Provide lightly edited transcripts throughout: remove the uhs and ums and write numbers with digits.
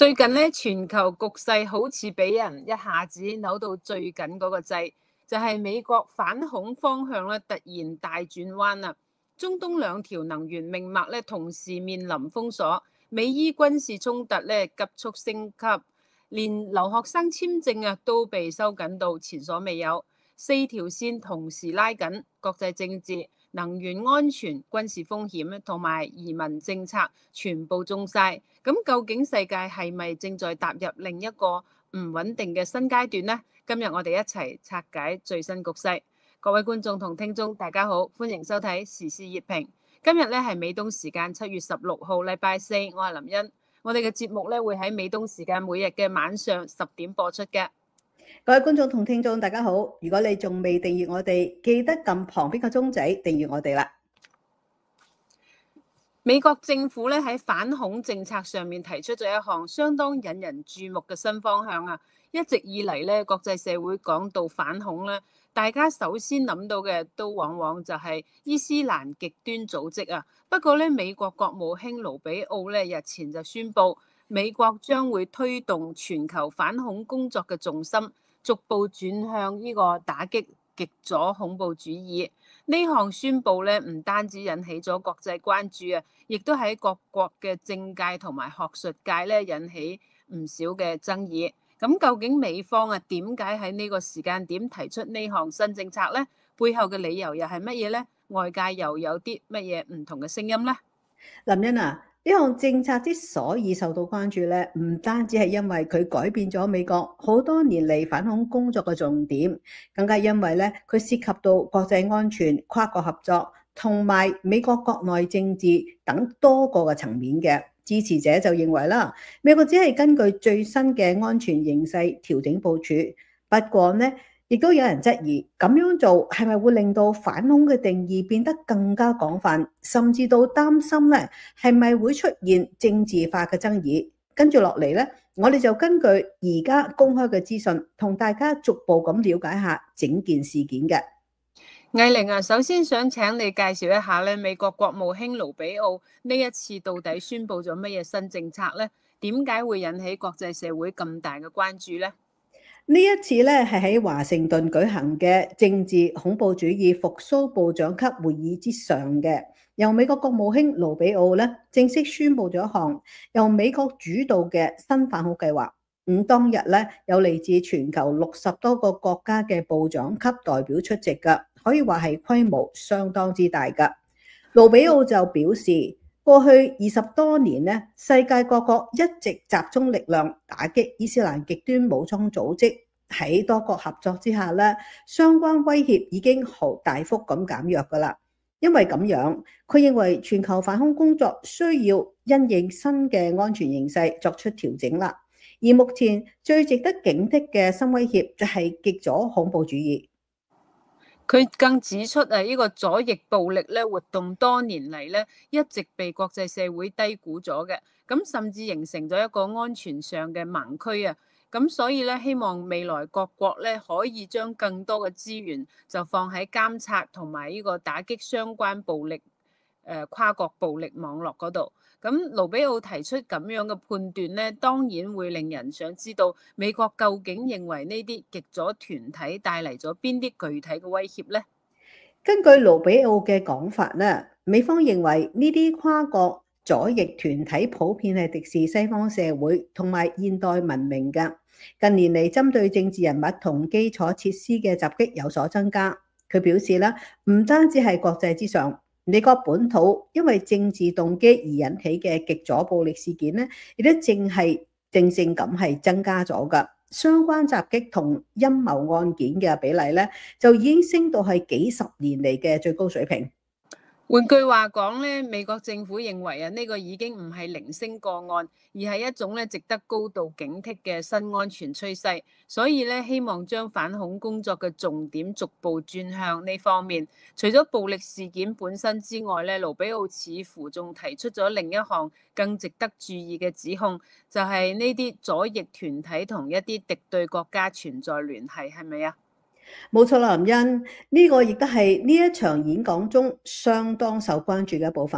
最近咧，全球局勢好似俾人一下子扭到最緊嗰個掣，就係美國反恐方向咧突然大轉彎啦。中東兩條能源命脈咧同時面臨封鎖，美伊軍事衝突咧急速升級，連留學生簽證都被收緊到前所未有，四條線同時拉緊，國際政治、能源安全、軍事風險同埋移民政策全部中晒。咁究竟世界係咪正在踏入另一個唔穩定嘅新階段呢？今日我哋一齊拆解最新局勢。各位觀眾同聽眾大家好，歡迎收睇時事熱評。今日咧係美東時間7月16號禮拜四，我係林茵。我哋嘅節目咧會喺美東時間每日嘅晚上10點播出嘅。 各位觀眾同聽眾大家好，如果你仲未訂閱我哋，記得撳旁邊個鐘仔訂閱我哋啦。 美國政府咧喺反恐政策上面提出咗一項相當引人注目嘅新方向啊！一直以嚟咧，國際社會講到反恐咧，大家首先諗到嘅都往往就係伊斯蘭極端組織啊。不過咧，美國國務卿盧比奧咧日前就宣布，美國將會推動全球反恐工作嘅重心，逐步轉向呢個打擊極左恐怖主義。呢項宣佈咧，唔單止引起咗國際關注啊，亦都喺各國嘅政界同埋學術界咧引起唔少嘅爭議。咁究竟美方點解喺呢個時間點提出呢項新政策呢？背後嘅理由又係乜嘢呢？外界又有啲乜嘢唔同嘅聲音呢？ 林茵啊，呢項政策之所以受到關注咧，唔單止係因為佢改變咗美國好多年嚟反恐工作嘅重點，更加因為咧佢涉及到國際安全、跨國合作同埋美國國內政治等多個嘅層面嘅。支持者就認為啦，美國只係根據最新嘅安全形勢調整部署。不過呢，亦都有人質疑咁樣做係咪會令到反恐嘅定義變得更加廣泛，甚至到擔心咧係咪會出現政治化嘅爭議。跟住落嚟咧，我哋就根據而家公開嘅資訊，同大家逐步咁了解下整件事件嘅。 藝玲啊，首先想請你介紹一下咧，美國國務卿盧比奧呢一次到底宣布咗乜嘢新政策呢？點解會引起國際社會咁大嘅關注呢？ 呢一次咧係喺華盛頓舉行嘅政治恐怖主義復甦部長級會議之上嘅，由美國國務卿盧比奧咧正式宣布咗一項由美國主導嘅新反恐計劃。當日咧有嚟自全球60多個國家嘅部長級代表出席㗎，可以話係規模相當之大㗎。盧比奧就表示，過去20多年咧，世界各國一直集中力量打擊伊斯蘭極端武裝組織，喺多國合作之下咧，相關威脅已經好大幅咁減弱㗎啦。因為咁樣，佢認為全球反恐工作需要因應新嘅安全形勢作出調整啦。而目前最值得警惕嘅新威脅就係極左恐怖主義。 佢更指出呢個左翼暴力咧活動多年嚟咧一直被國際社會低估咗嘅，咁甚至形成咗一個安全上嘅盲區啊！咁所以咧，希望未來各國咧可以將更多嘅資源就放喺監察同埋呢個打擊相關暴力跨國暴力網絡嗰度。咁盧比奧提出咁樣嘅判斷咧，當然會令人想知道美國究竟認為呢啲極左團體帶嚟咗邊啲具體嘅威脅呢？ 根據盧比奧嘅講法咧，美方認為呢啲跨國左翼團體普遍係敵視西方社會同埋現代文明嘅。近年嚟針對政治人物同基礎設施嘅襲擊有所增加。佢表示啦，唔單止係國際之上，美國本土因為政治動機而引起嘅極左暴力事件咧，亦都正咁係增加咗㗎。相關襲擊同陰謀案件嘅比例咧，就已經升到係幾十年嚟嘅最高水平。 換句話講咧，美國政府認為呢個已經唔係零星個案，而係一種值得高度警惕嘅新安全趨勢。所以希望將反恐工作嘅重點逐步轉向呢方面。除咗暴力事件本身之外盧比奧似乎仲提出咗另一項更值得注意嘅指控，就係呢啲左翼團體同一啲敵對國家存在聯繫，係咪啊？ 冇錯啦，林茵，呢個亦都係呢一場演講中相當受關注嘅一部分。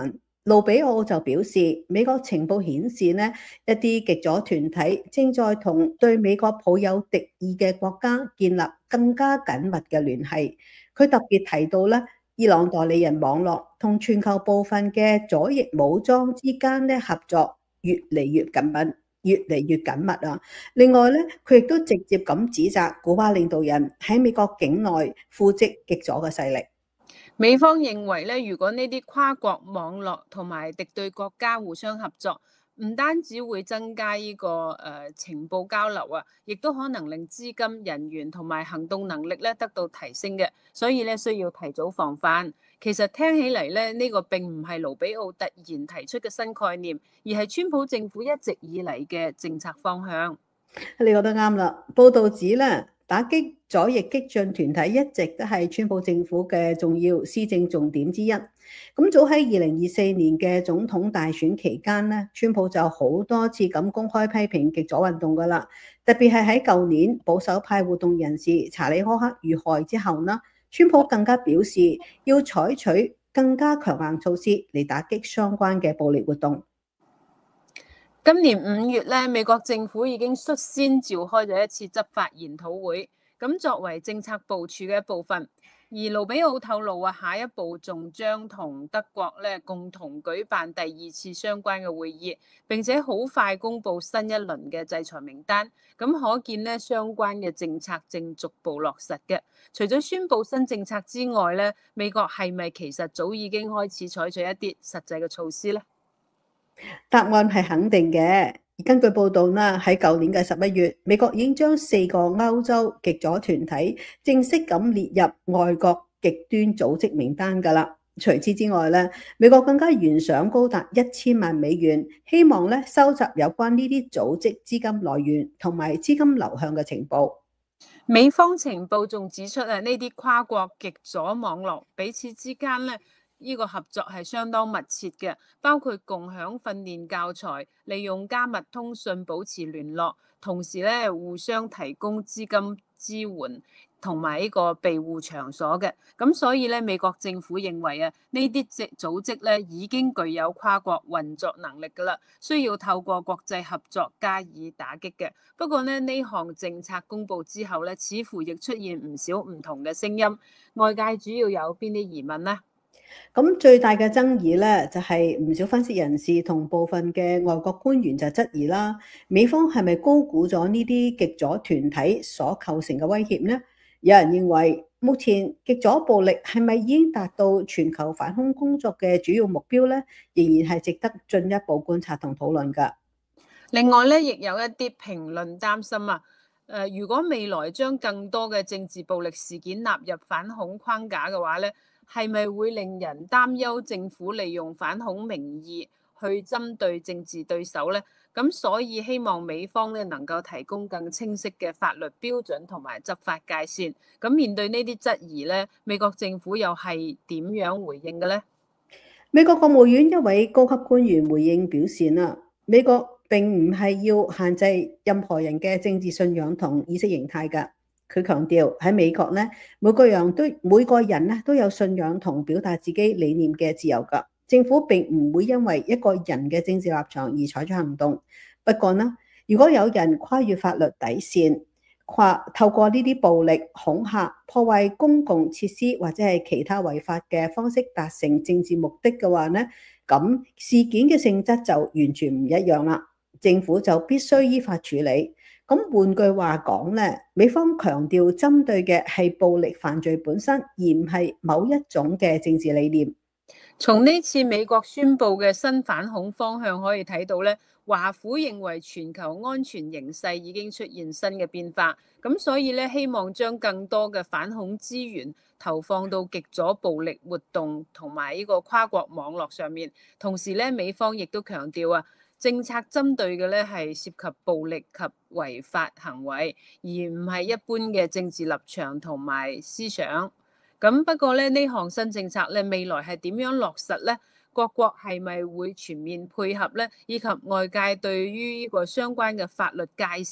盧比奧就表示，美國情報顯示呢，一啲極左團體正在同對美國抱有敵意嘅國家建立更加緊密嘅聯繫。佢特別提到咧，伊朗代理人網絡同全球部分嘅左翼武裝之間咧合作越嚟越緊密，越嚟越緊密啊！另外咧，佢亦都直接咁指責古巴領導人喺美國境內扶植極左嘅勢力。 美方認為咧，如果呢啲跨國網絡同埋敵對國家互相合作，唔單止會增加呢個情報交流啊，亦都可能令資金、人員同埋行動能力咧得到提升嘅，所以咧需要提早防範。其實聽起嚟咧，呢個並唔係盧比奧突然提出嘅新概念，而係川普政府一直以嚟嘅政策方向。 你覺得啱啦。報道指咧，打擊左翼激進團體一直都係川普政府嘅重要施政重點之一。咁早喺2024年嘅總統大選期間咧，川普就好多次咁公開批評極左運動噶啦。特別係喺舊年保守派活動人士查理柯克遇害之後呢，川普更加表示要採取更加強硬措施嚟打擊相關嘅暴力活動。 今年5月咧，美國政府已經率先召開咗一次執法研討會，咁作為政策部署嘅一部分。而盧比奧透露啊，下一步仲將同德國咧共同舉辦第2次相關嘅會議，並且好快公布新一輪嘅制裁名單。咁可見咧，相關嘅政策正逐步落實嘅。除咗宣布新政策之外咧，美國係咪其實早已經開始採取一啲實際嘅措施呢？ 答案係肯定嘅。根據報道啦，喺舊年嘅11月，美國已經將4個歐洲極左團體正式咁列入外國極端組織名單㗎啦。除此之外咧，美國更加懸賞高達1000萬美元，希望咧收集有關呢啲組織資金來源同埋資金流向嘅情報。 美方情報仲指出啊，呢啲跨國極左網絡彼此之間咧，呢個合作係相當密切嘅，包括共享訓練教材、利用加密通訊保持聯絡，同時咧互相提供資金支援同埋呢個庇護場所嘅。咁所以咧，美國政府認為啊，呢啲組織咧已經具有跨國運作能力㗎啦，需要透過國際合作加以打擊嘅。不過咧，呢項政策公布之後咧，似乎亦出現唔少唔同嘅聲音。外界主要有邊啲疑問呢？ 咁最大嘅爭議咧，就係唔少分析人士同部分嘅外國官員就質疑啦，美方係咪高估咗呢啲極左團體所構成嘅威脅呢？有人認為，目前極左暴力係咪已經達到全球反恐工作嘅主要目標呢？仍然係值得進一步觀察同討論㗎。 另外咧，亦有一啲評論擔心啊，如果未來將更多嘅政治暴力事件納入反恐框架嘅話咧，係咪會令人擔憂政府利用反恐名義去針對政治對手呢？咁所以希望美方咧能夠提供更清晰嘅法律標準同埋執法界線。咁面對呢啲質疑咧，美國政府又係點樣回應嘅呢？ 美國國務院一位高級官員回應表示啦，美國並唔係要限制任何人嘅政治信仰同意識形態㗎。佢強調喺美國咧，每個人咧都有信仰同表達自己理念嘅自由㗎。政府並唔會因為一個人嘅政治立場而採取行動。不過呢，如果有人跨越法律底線，透過呢啲暴力、恐嚇、破壞公共設施或者係其他違法嘅方式達成政治目的嘅話呢，咁事件嘅性質就完全唔一樣啦。政府就必須依法處理。咁換句話講咧，美方強調針對嘅係暴力犯罪本身，而唔係某一種嘅政治理念。 從呢次美國宣布嘅新反恐方向可以睇到咧，華府認為全球安全形勢已經出現新嘅變化，咁所以咧希望將更多嘅反恐資源投放到極左暴力活動同埋呢個跨國網絡上面。同時咧，美方亦都強調啊，政策針對嘅咧係涉及暴力及違法行為，而唔係一般嘅政治立場同埋思想。咁不過咧，呢項新政策咧，未來係點樣落實咧？各國係咪會全面配合咧？以及外界對於呢個相關嘅法律界線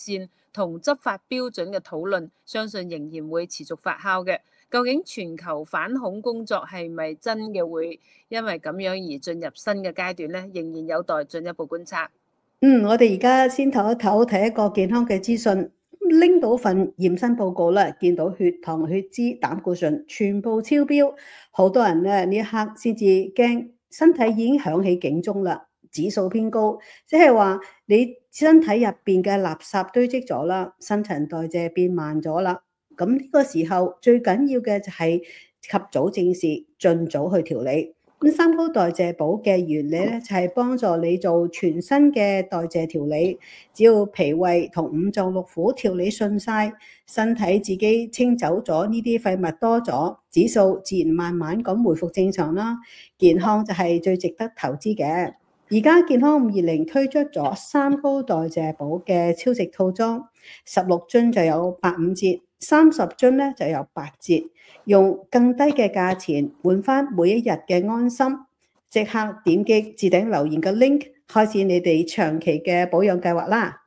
同執法標準嘅討論，相信仍然會持續發酵嘅。究竟全球反恐工作係咪真嘅會因為咁樣而進入新嘅階段呢？仍然有待進一步觀察。 我哋而家先唞一唞，睇一個健康嘅資訊。拎到份驗身報告啦，見到血糖、血脂、膽固醇全部超標，好多人咧呢一刻先至驚，身體已經響起警鐘啦，指數偏高，即係話你身體入邊嘅垃圾堆積咗啦，新陳代謝變慢咗啦。咁呢個時候最緊要嘅就係及早正視，盡早去調理。咁三高代謝補嘅原理咧，就係幫助你做全身嘅代謝調理。只要脾胃同五臟六腑調理順晒，身體自己清走咗呢啲廢物多咗，指數自然慢慢咁回復正常啦。健康就係最值得投資嘅。而家健康520推出咗三高代謝補嘅超值套裝，16樽就有85折，30樽咧就有8折，用更低嘅價錢換翻每一日嘅安心。即刻點擊置頂留言嘅 link， 開始你哋長期嘅保養計劃啦。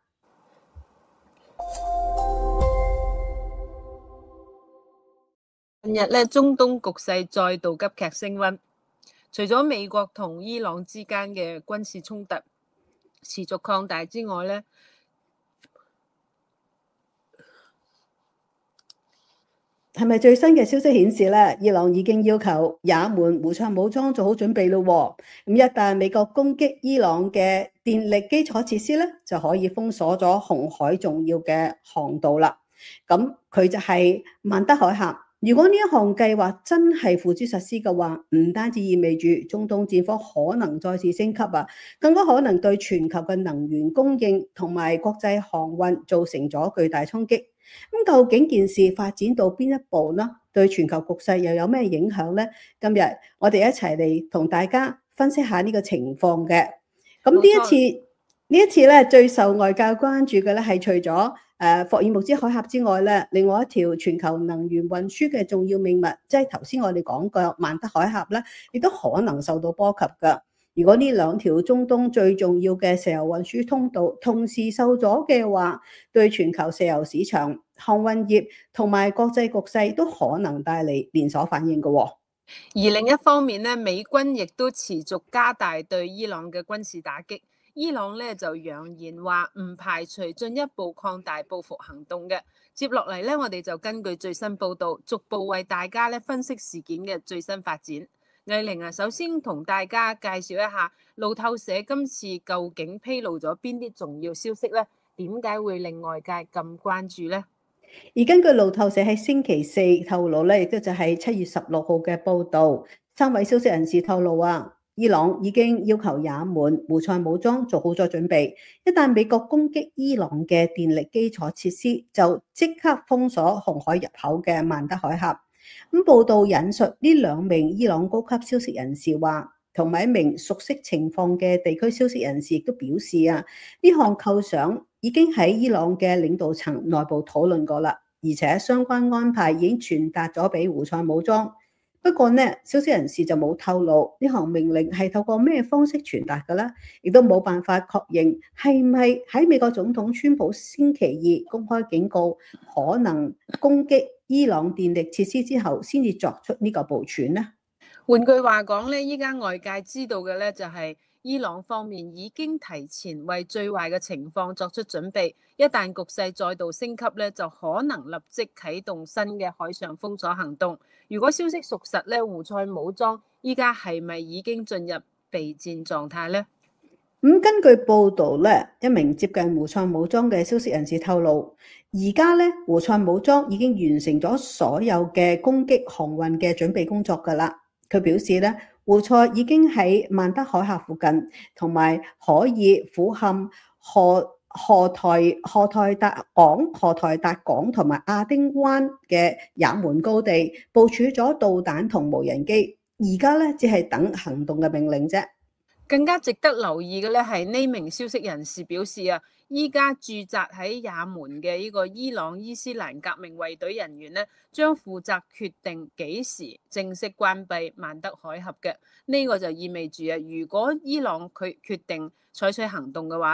近日咧，中東局勢再度急劇升溫。除咗美國同伊朗之間嘅軍事衝突持續擴大之外咧， 係咪最新嘅消息顯示咧，伊朗已經要求也門胡塞武裝做好準備咯？咁一旦美國攻擊伊朗嘅電力基礎設施咧，就可以封鎖咗紅海重要嘅航道啦。咁佢就係曼德海峽。如果呢一項計劃真係付諸實施嘅話，唔單止意味住中東戰火可能再次升級啊，更加可能對全球嘅能源供應同埋國際航運造成咗巨大衝擊。咁究竟件事發展到邊一步呢？對全球局勢又有咩影響呢？今日我哋一齊嚟同大家分析下呢個情況嘅。咁呢一次咧，最受外界關注嘅咧係除咗霍爾木茲海峽之外咧，另外一條全球能源運輸嘅重要命脈，即係頭先我哋講過曼德海峽咧，亦都可能受到波及㗎。如果呢兩條中東最重要嘅石油運輸通道同時受阻嘅話，對全球石油市場、航運業同埋國際局勢都可能帶嚟連鎖反應嘅。而另一方面咧，美軍亦都持續加大對伊朗嘅軍事打擊。伊朗咧就揚言話唔排除進一步擴大報復行動嘅。接落嚟咧，我哋就根據最新報道，逐步為大家咧分析事件嘅最新發展。藝玲啊，首先同大家介紹一下路透社今次究竟披露咗邊啲重要消息咧？點解會令外界咁關注呢？ 而根據路透社喺星期四透露咧，亦都就係7月16號嘅報導，3位消息人士透露啊，伊朗已經要求也門胡塞武裝做好咗準備，一旦美國攻擊伊朗嘅電力基礎設施，就即刻封鎖紅海入口嘅曼德海峽。咁報道引述呢2名伊朗高級消息人士話，同埋一名熟悉情況嘅地區消息人士亦都表示啊，呢項構想已經喺伊朗嘅領導層內部討論過啦，而且相關安排已經傳達咗俾胡塞武裝。不過呢，消息人士就冇透露呢項命令係透過咩方式傳達嘅啦，亦都冇辦法確認係唔係喺美國總統川普星期2公開警告可能攻擊伊朗電力設施之後，先至作出呢個部署呢？ 換句話講咧，依家外界知道嘅咧就係伊朗方面已經提前為最壞嘅情況作出準備，一旦局勢再度升級咧，就可能立即啟動新嘅海上封鎖行動。如果消息屬實咧，胡塞武裝依家係咪已經進入備戰狀態呢？ 根據報道咧，一名接近胡塞武裝嘅消息人士透露，而家咧胡塞武裝已經完成咗所有嘅攻擊航運嘅準備工作㗎啦。佢表示咧，胡塞已經喺曼德海峽附近，同埋可以俯瞰荷台達港同埋亞丁灣嘅也門高地，部署咗導彈同無人機。而家咧只係等行動嘅命令啫。 更加值得留意嘅咧係呢名消息人士表示啊，依家駐紮喺也門嘅呢個伊朗伊斯蘭革命衛隊人員咧，將負責決定幾時正式關閉曼德海峽嘅。呢個就意味住啊，如果伊朗佢決定採取行動嘅話咧，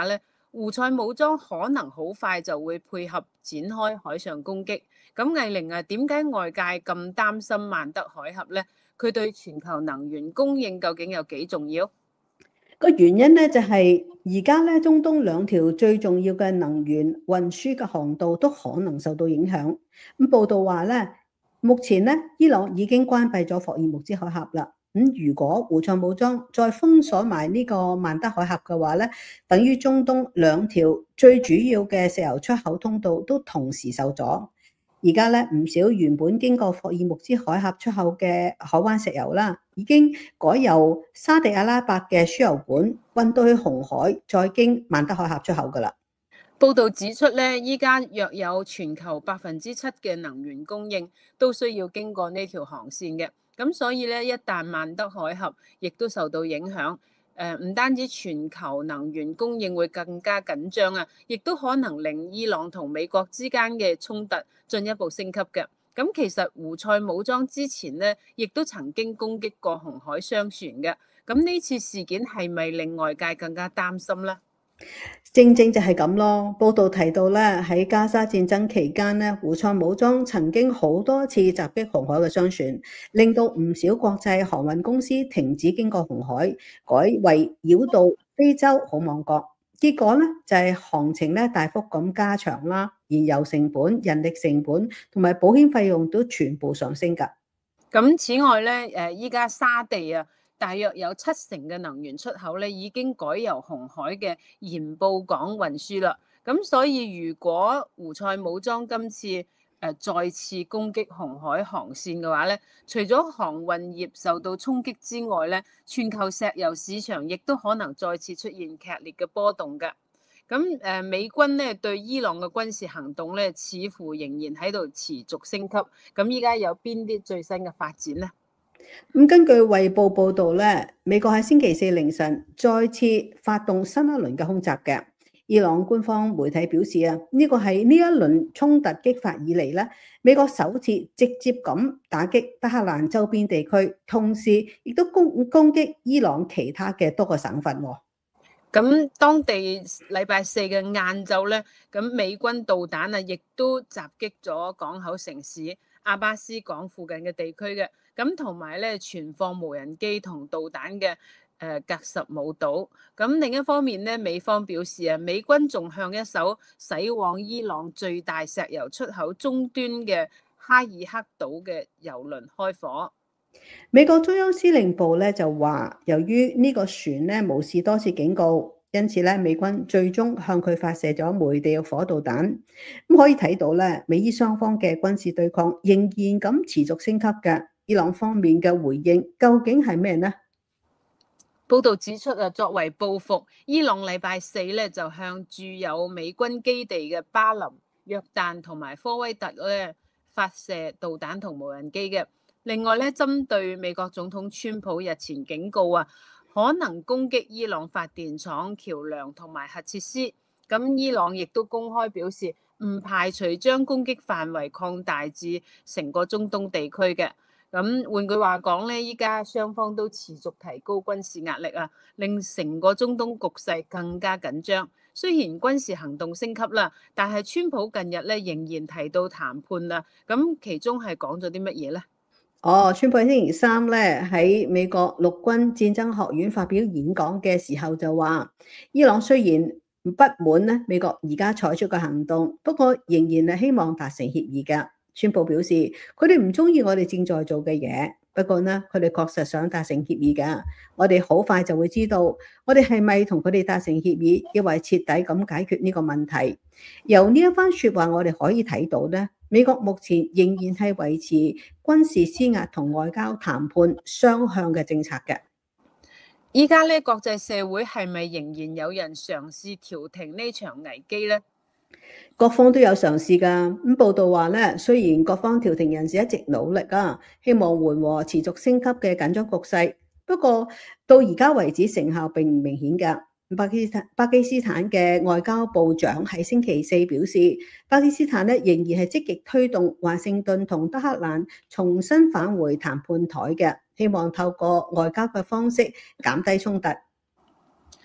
胡塞武裝可能好快就會配合展開海上攻擊。咁藝玲啊，點解外界咁擔心曼德海峽呢？佢對全球能源供應究竟有幾重要？ 個原因咧就係而家咧中東兩條最重要嘅能源運輸嘅航道都可能受到影響。咁報道話咧，目前咧伊朗已經關閉咗霍爾木茲海峽啦。如果胡塞武裝再封鎖埋呢個曼德海峽嘅話咧，等於中東兩條最主要嘅石油出口通道都同時受阻。而家咧唔少原本經過霍爾木茲海峽出口嘅海灣石油啦，已經改由沙地阿拉伯嘅輸油管運到去紅海，再經曼德海峽出口㗎啦。 報道指出咧，依家約有全球7%嘅能源供應都需要經過呢條航線嘅，咁所以咧，一旦曼德海峽亦都受到影響，唔單止全球能源供應會更加緊張啊，亦都可能令伊朗同美國之間嘅衝突進一步升級嘅。咁其實胡塞武裝之前咧，亦都曾經攻擊過紅海商船嘅，咁呢次事件係咪令外界更加擔心呢？ 正正就係咁咯。報道提到咧，喺加沙戰爭期間咧，胡塞武裝曾經好多次襲擊紅海嘅商船，令到唔少國際航運公司停止經過紅海，改為繞道非洲好望角。結果咧就係航程咧大幅咁加長啦，燃油成本、人力成本同埋保險費用都全部上升㗎。 咁此外咧，依家沙地啊，大約有70%嘅能源出口咧，已經改由紅海嘅鹽布港運輸啦。咁所以如果胡塞武裝今次再次攻擊紅海航線嘅話咧，除咗航運業受到衝擊之外咧，全球石油市場亦都可能再次出現劇烈嘅波動㗎。咁美軍咧對伊朗嘅軍事行動咧，似乎仍然喺度持續升級。咁依家有邊啲最新嘅發展呢？ 根據衛報報導咧，美國喺星期四凌晨再次發動新一輪嘅空襲嘅。伊朗官方媒體表示啊，呢個係呢一輪衝突激發以嚟咧，美國首次直接咁打擊德黑蘭周邊地區，同時亦都攻擊伊朗其他嘅多個省份。 咁當地禮拜四嘅晏晝咧，咁美軍導彈啊，亦都襲擊咗港口城市阿巴斯港附近嘅地區嘅，咁同埋咧存放無人機同導彈嘅格什姆島。咁另一方面咧，美方表示啊，美軍仲向一艘駛往伊朗最大石油出口終端嘅哈爾克島嘅油輪開火。 美國中央司令部咧就話，由於呢個船咧無視多次警告，因此咧美軍最終向佢發射咗枚地獄火導彈。咁可以睇到咧，美伊雙方嘅軍事對抗仍然咁持續升級嘅。伊朗方面嘅回應究竟係咩呢？ 報道指出啊，作為報復，伊朗禮拜四咧就向駐有美軍基地嘅巴林、約旦同埋科威特咧發射導彈同無人機嘅。另外咧，針對美國總統川普日前警告啊，可能攻擊伊朗發電廠、橋樑同埋核設施，咁伊朗亦都公開表示唔排除將攻擊範圍擴大至成個中東地區嘅。咁換句話講咧，依家雙方都持續提高軍事壓力啊，令成個中東局勢更加緊張。雖然軍事行動升級啦，但係川普近日咧仍然提到談判啦。咁其中係講咗啲乜嘢咧？ 川普星期三咧喺美國陸軍戰爭學院發表演講嘅時候就話，伊朗雖然不滿咧美國而家採取嘅行動，不過仍然係希望達成協議嘅。川普表示，佢哋唔中意我哋正在做嘅嘢，不過呢，佢哋確實想達成協議嘅。我哋好快就會知道，我哋係咪同佢哋達成協議，亦或徹底咁解決呢個問題。由呢一番說話，我哋可以睇到呢，美國目前仍然係維持軍事施壓同外交談判雙向嘅政策嘅。 依家咧，國際社會係咪仍然有人嘗試調停呢場危機呢？ 各方都有嘗試㗎。咁報道話咧，雖然各方調停人士一直努力啊，希望緩和持續升級嘅緊張局勢，不過到而家為止成效並唔明顯㗎。巴基斯坦嘅外交部長喺星期四表示，巴基斯坦咧仍然係積極推動華盛頓同德黑蘭重新返回談判台嘅，希望透過外交嘅方式減低衝突。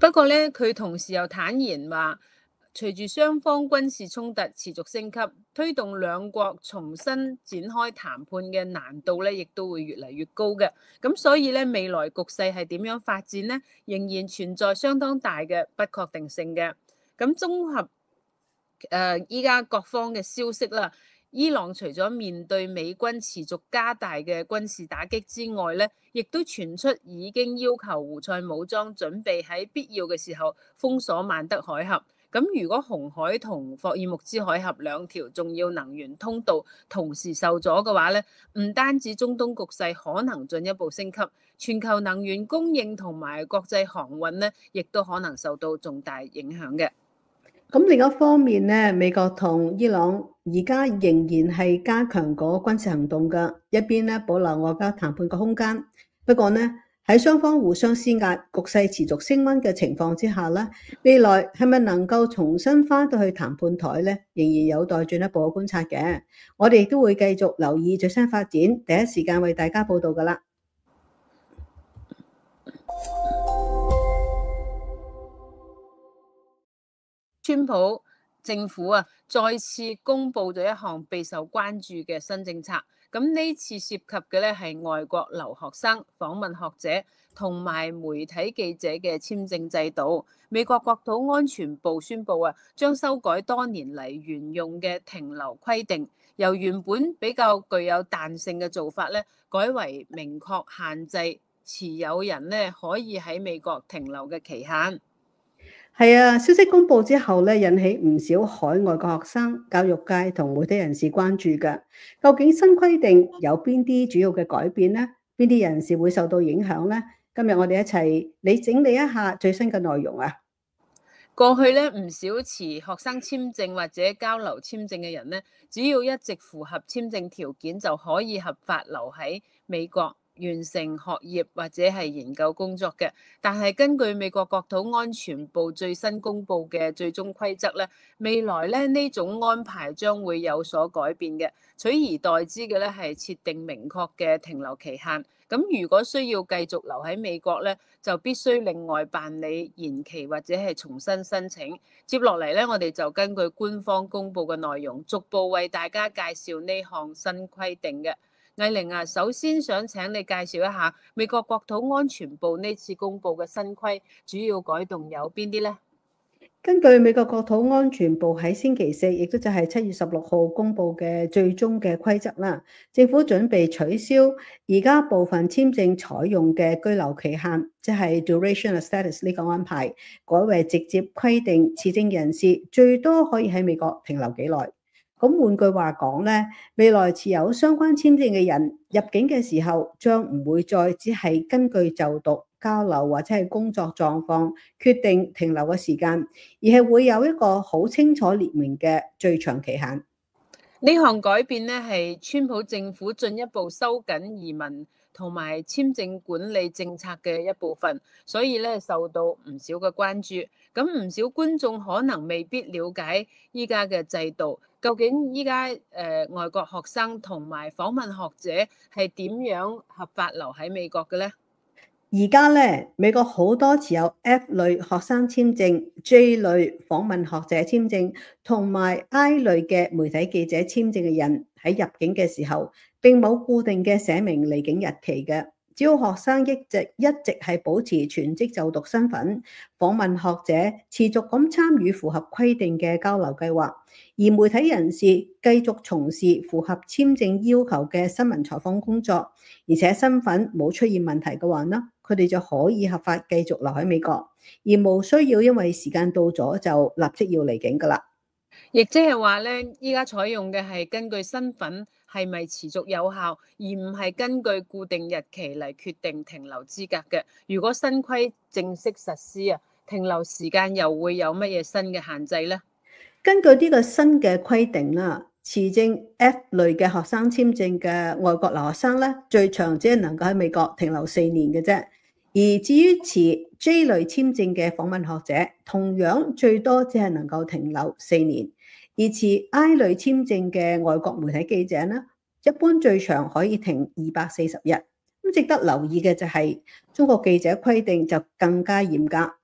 不過咧，佢同時又坦言話，隨住雙方軍事衝突持續升級，推動兩國重新展開談判嘅難度咧，亦都會越嚟越高嘅。咁所以咧，未來局勢係點樣發展呢？仍然存在相當大嘅不確定性嘅。咁綜合依家各方嘅消息啦，伊朗除咗面對美軍持續加大嘅軍事打擊之外咧，亦都傳出已經要求胡塞武裝準備喺必要嘅時候封鎖曼德海峽。咁如果紅海同霍爾木茲海峽兩條重要能源通道同時受阻嘅話咧，唔單止中東局勢可能進一步升級，全球能源供應同埋國際航運咧，亦都可能受到重大影響嘅。 咁另一方面咧，美國同伊朗而家仍然係加強嗰軍事行動嘅，一邊咧保留外交談判嘅空間。不過呢，喺雙方互相施壓、局勢持續升溫嘅情況之下咧，未來係咪能夠重新翻到去談判台咧，仍然有待進一步嘅觀察嘅。我哋亦都會繼續留意最新發展，第一時間為大家報道噶啦。 川普政府啊，再次公布咗一項備受關注嘅新政策。咁呢次涉及嘅咧係外國留學生、訪問學者同埋媒體記者嘅簽證制度。美國國土安全部宣布啊，將修改多年嚟沿用嘅停留規定，由原本比較具有彈性嘅做法咧，改為明確限制持有人咧可以喺美國停留嘅期限。 係啊，消息公布之後咧，引起唔少海外嘅學生、教育界同媒體人士關注嘅。究竟新規定有邊啲主要嘅改變呢？邊啲人士會受到影響呢？今日我哋一齊你整理一下最新嘅內容啊！ 過去咧，唔少持學生簽證或者交流簽證嘅人咧，只要一直符合簽證條件，就可以合法留喺美國，完成學業或者係研究工作嘅。但係根據美國國土安全部最新公布嘅最終規則咧，未來咧呢種安排將會有所改變嘅，取而代之嘅咧係設定明確嘅停留期限。咁如果需要繼續留喺美國咧，就必須另外辦理延期或者係重新申請。接落嚟咧，我哋就根據官方公布嘅內容，逐步為大家介紹呢項新規定嘅。藝玲啊，首先想請你介紹一下美國國土安全部呢次公布嘅新規，主要改動有邊啲呢？ 根據美國國土安全部喺星期四，亦都就係7月16號公布嘅最終嘅規則啦，政府準備取消而家部分簽證採用嘅居留期限，即係 duration of status 呢個安排，改為直接規定持證人士最多可以喺美國停留幾耐。咁換句話講咧，未來持有相關簽證嘅人入境嘅時候，將唔會再只係根據就讀、交流或者係工作狀況決定停留嘅時間，而係會有一個好清楚列明嘅最長期限。 呢項改變咧係川普政府進一步收緊移民同埋簽證管理政策嘅一部分，所以咧受到唔少嘅關注。咁唔少觀眾可能未必了解依家嘅制度，究竟依家外國學生同埋訪問學者係點樣合法留喺美國嘅咧？ 而家咧，美國好多持有 F 類學生簽證、J 類訪問學者簽證同埋 I 類嘅媒體記者簽證嘅人喺入境嘅時候，並冇固定嘅寫明離境日期嘅。只要學生一直係保持全職就讀身份，訪問學者持續咁參與符合規定嘅交流計劃，而媒體人士繼續從事符合簽證要求嘅新聞採訪工作，而且身份冇出現問題嘅話呢，佢哋就可以合法繼續留喺美國，而無需要因為時間到咗就立即要離境㗎喇。 亦即係話咧，依家採用嘅係根據身份係咪持續有效，而唔係根據固定日期嚟決定停留資格嘅。如果新規正式實施啊，停留時間又會有乜嘢新嘅限制呢？ 根據呢個新嘅規定啦，持證 F 類嘅學生簽證嘅外國留學生咧，最長只係能夠喺美國停留4年嘅啫。而至於持 J 類簽證嘅訪問學者，同樣最多只係能夠停留4年。而持 I 類簽證嘅外國媒體記者呢，一般最長可以停240日。咁值得留意嘅就係中國記者規定就更加嚴格，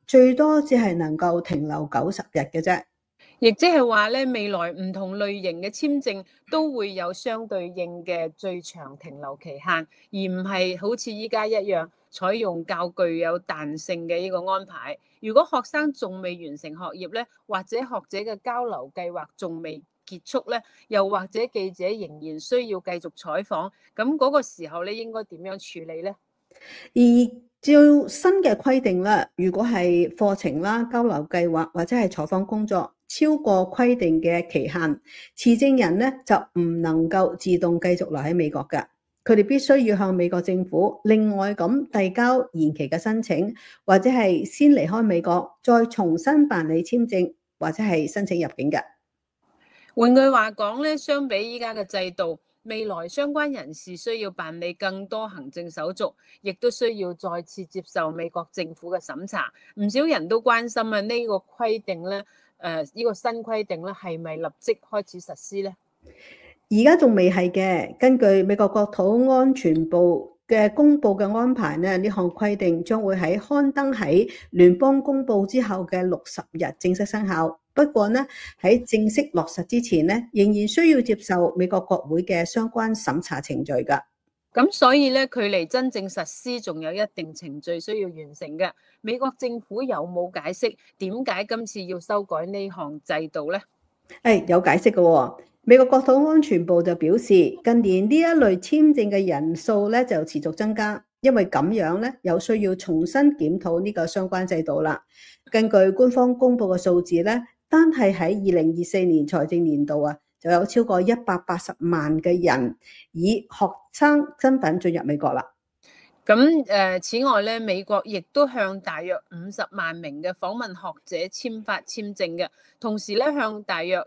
最多只係能夠停留90日嘅啫。 亦即係話咧，未來唔同類型嘅簽證都會有相對應嘅最長停留期限，而唔係好似依家一樣採用較具有彈性嘅呢個安排。如果學生仲未完成學業咧，或者學者嘅交流計劃仲未結束咧，又或者記者仍然需要繼續採訪，咁嗰個時候咧應該點樣處理咧？ 而照新嘅規定啦，如果係課程啦、交流計劃或者係採訪工作超過規定嘅期限，持證人咧就唔能夠自動繼續留喺美國㗎。佢哋必須要向美國政府另外咁遞交延期嘅申請，或者係先離開美國，再重新辦理簽證或者係申請入境嘅。 換句話講咧，相比依家嘅制度，未來相關人士需要辦理更多行政手續，亦都需要再次接受美國政府嘅審查。唔少人都關心啊，呢個規定咧，呢個新規定咧，係咪立即開始實施咧？ 而家仲未係嘅，根據美國國土安全部嘅公佈嘅安排呢，呢項規定將會喺刊登喺聯邦公佈之後嘅60日正式生效。不過呢，喺正式落實之前呢，仍然需要接受美國國會嘅相關審查程序㗎。 咁所以咧，距離真正實施仲有一定程序需要完成嘅。美國政府有冇解釋點解今次要修改呢項制度咧？ 有解釋嘅喎。美國國土安全部就表示，近年呢一類簽證嘅人數咧就持續增加，因為咁樣咧有需要重新檢討呢個相關制度啦。根據官方公佈嘅數字咧，單係喺2024年財政年度啊，就有超過180萬嘅人以學生身份進入美國啦。 咁此外咧，美國亦都向大約50萬名嘅訪問學者簽發簽證嘅，同時咧向大約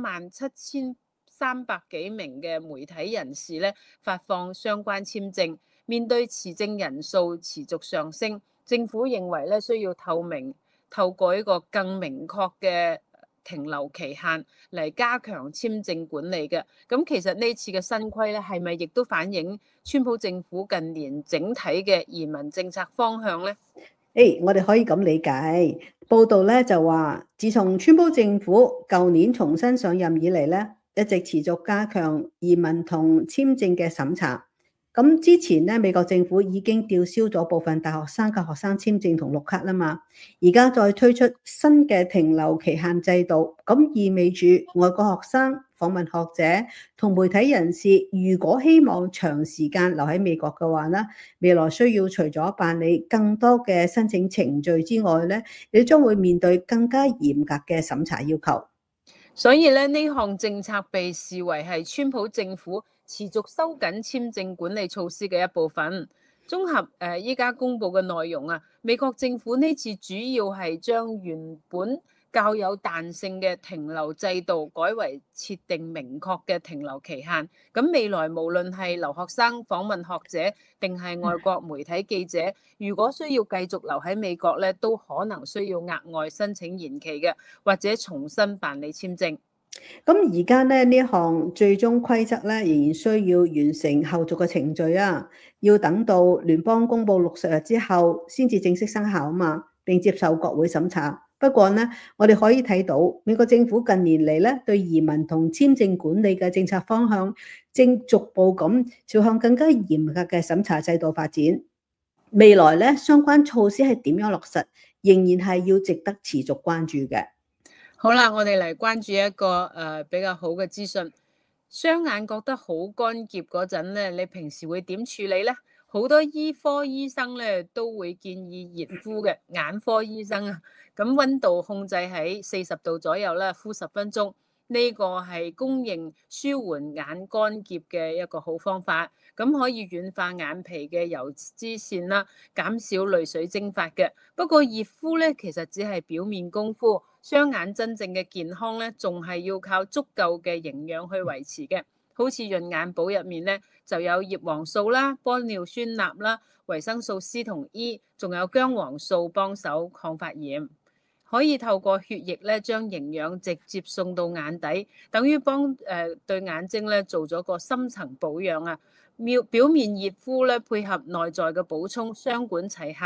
37300幾名嘅媒體人士咧發放相關簽證。面對持證人數持續上升，政府認為咧需要透過一個更明確嘅停留期限嚟加強簽證管理嘅。咁其實呢次嘅新規咧，係咪亦都反映川普政府近年整體嘅移民政策方向咧？ 我哋可以咁理解。報道咧就話，自從川普政府舊年重新上任以嚟咧，一直持續加強移民同簽證嘅審查。咁之前咧，美國政府已經吊銷咗部分大學生嘅學生簽證同綠卡啦嘛，而家再推出新嘅停留期限制度，咁意味住外國學生、訪問學者同媒體人士，如果希望長時間留喺美國嘅話咧，未來需要除咗辦理更多嘅申請程序之外咧，你將會面對更加嚴格嘅審查要求。 所以咧，呢項政策被視為係川普政府持續收緊簽證管理措施嘅一部分。綜合依家公佈嘅內容啊，美國政府呢次主要係將原本較有彈性嘅停留制度改為設定明確嘅停留期限。咁未來無論係留學生、訪問學者定係外國媒體記者，如果需要繼續留喺美國咧，都可能需要額外申請延期嘅，或者重新辦理簽證。 咁而家咧呢項最終規則咧，仍然需要完成後續嘅程序啊，要等到聯邦公佈60日之後先至正式生效啊嘛，並接受國會審查。不過呢，我哋可以睇到美國政府近年嚟咧對移民同簽證管理嘅政策方向，正逐步咁朝向更加嚴格嘅審查制度發展。未來咧相關措施係點樣落實，仍然係要值得持續關注嘅。 好啦，我哋嚟關注一個比較好嘅資訊。雙眼覺得好乾澀嗰陣咧，你平時會點處理咧？好多醫科醫生咧都會建議熱敷嘅，眼科醫生啊，咁溫度控制喺40度左右啦，敷10分鐘。呢個係公認舒緩眼乾澀嘅一個好方法，咁可以軟化眼皮嘅油脂腺啦，減少淚水蒸發嘅。不過熱敷咧其實只係表面功夫，雙眼真正嘅健康咧仲係要靠足夠嘅營養去維持嘅。好似潤眼寶入面咧就有葉黃素啦、玻尿酸鈉啦、維生素 C 同 E， 仲有薑黃素幫手抗發炎。可以透過血液咧，將營養直接送到眼底，等於幫對眼睛咧做咗個深層保養啊。表面熱敷咧，配合內在嘅補充，雙管齊下，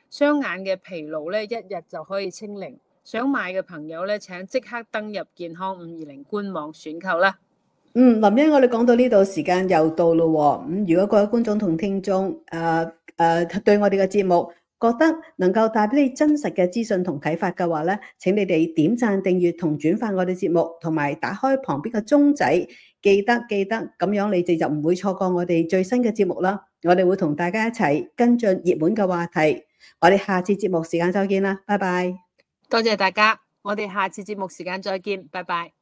雙眼嘅疲勞咧，一日就可以清零。想買嘅朋友咧，請即刻登入健康520官網選購啦。 林茵，我哋講到呢度，時間又到咯喎。如果各位觀眾同聽眾對我哋嘅節目覺得能夠帶俾你真實嘅資訊同啟發嘅話咧，請你哋點讚、訂閱同轉發我哋節目，同埋打開旁邊嘅鐘仔，記得咁樣你哋就唔會錯過我哋最新嘅節目啦。我哋會同大家一齊跟進熱門嘅話題。我哋下次節目時間再見啦，拜拜。 多謝大家，我哋下次節目時間再見，拜拜。